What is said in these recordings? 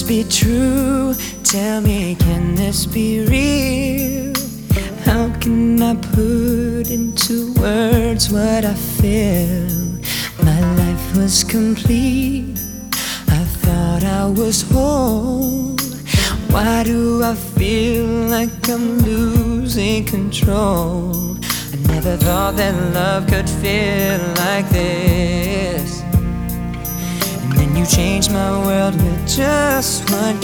be true? Tell me, can this be real? How can I put into words what I feel? My life was complete, I thought I was whole. Why do I feel like I'm losing control? I never thought that love could feel like this. And then you changed my world with just one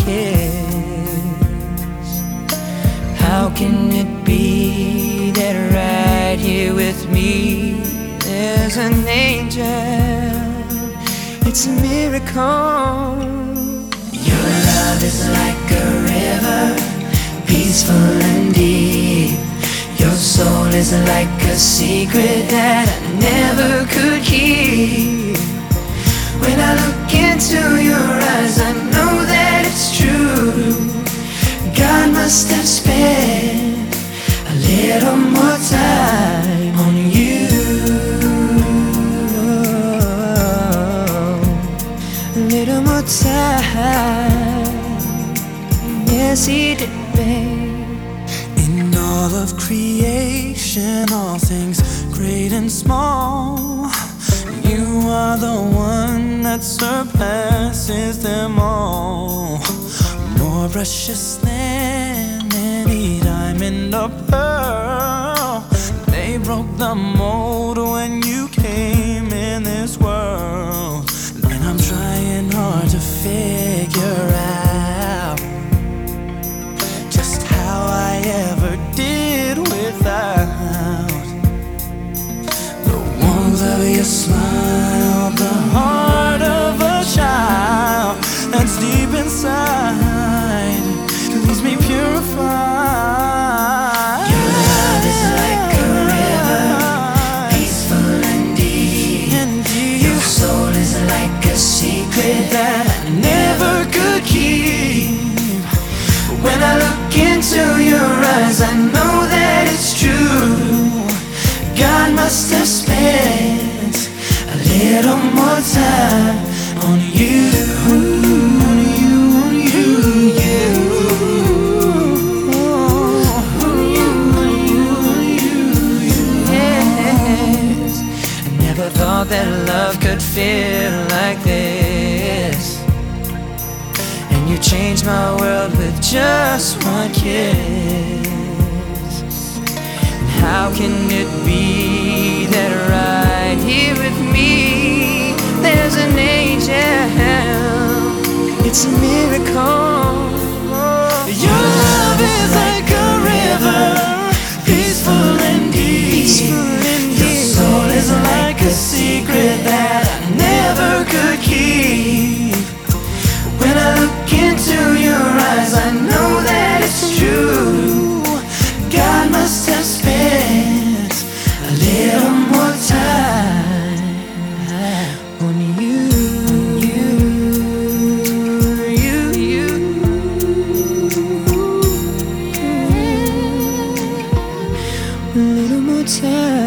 kiss. How can it be that right here with me there's an angel? It's a miracle. Your love is like a river, peaceful and deep. Your soul is like a secret that I never could keep. When I look into your eyes, I know that it's true. God must have spent a little more time on you. A little more time. Yes, he did, babe. In all of creation, all things great and small, you are the one that surpasses them all. More precious than any diamond or pearl. They broke the mold when you came in this world. And I'm trying hard to figure out just how I ever did without the warmth of your smile, the heart of a child that's deep inside, leaves me purified. Your love is like a river, peaceful and deep. Your soul is like a secret that I never could keep. But when I look into your eyes, I know that it's true. God must have spent a little more time on you. Thought that love could feel like this. And you changed my world with just one kiss. And how can it be that right here with me there's an angel? It's a miracle. Your love is like a river, peaceful and deep. Your soul is like a secret that I never could keep. When I look into your eyes, I know that it's true. God must have spent a little more time on you. A little more time.